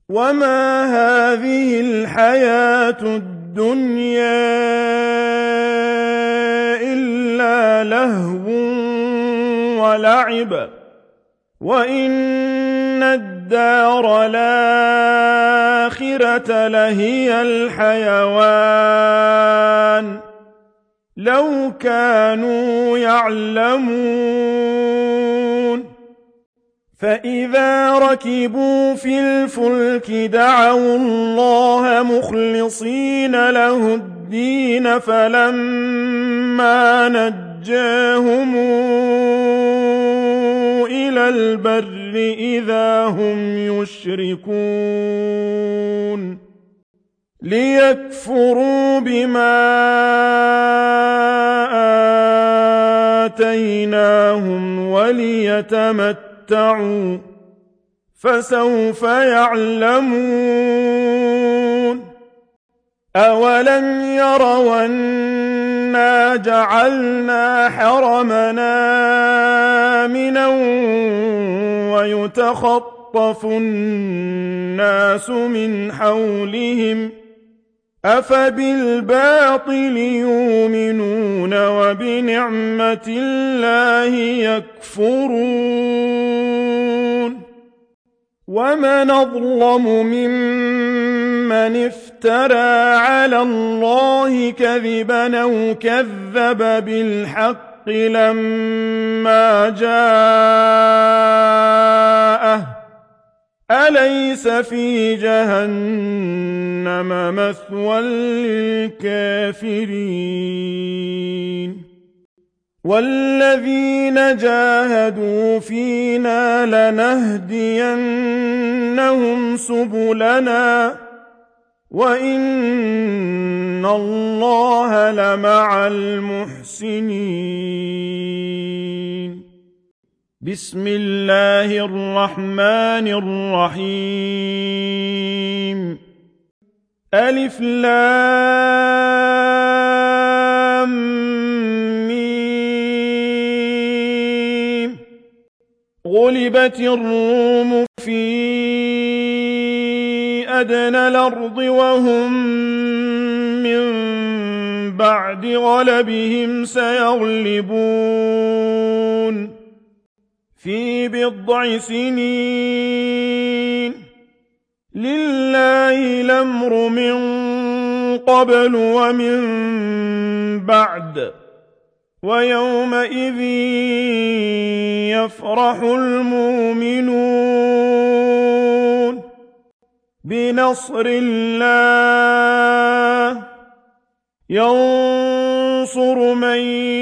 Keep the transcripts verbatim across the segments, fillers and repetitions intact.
وما هذه الحياة الدنيا إلا لهو ولعب وإن الدار الآخرة لهي الحيوان لو كانوا يعلمون فإذا ركبوا في الفلك دعوا الله مخلصين له الدين فلما نجاهم إلى البر إذا هم يشركون ليكفروا بما آتيناهم وليتمتعوا فسوف يعلمون أولم يروا أنا جعلنا حرمنا آمنا ويتخطف الناس من حولهم أفبالباطل يؤمنون وبنعمة الله يكفرون ومن أظلم ممن افترى على الله كذبا أو كذب بالحق لما جاءه أليس في جهنم مثوى للكافرين والذين جاهدوا فينا لنهدينهم سبلنا وإن الله لمع المحسنين بسم الله الرحمن الرحيم ألف لام ميم غلبت الروم في أدنى الأرض وهم من بعد غلبهم سيغلبون في بضع سنين لله الأمر من قبل ومن بعد ويومئذ يفرح المؤمنون بنصر الله ينصر من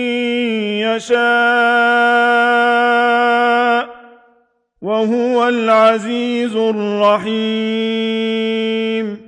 يشاء وهو العزيز الرحيم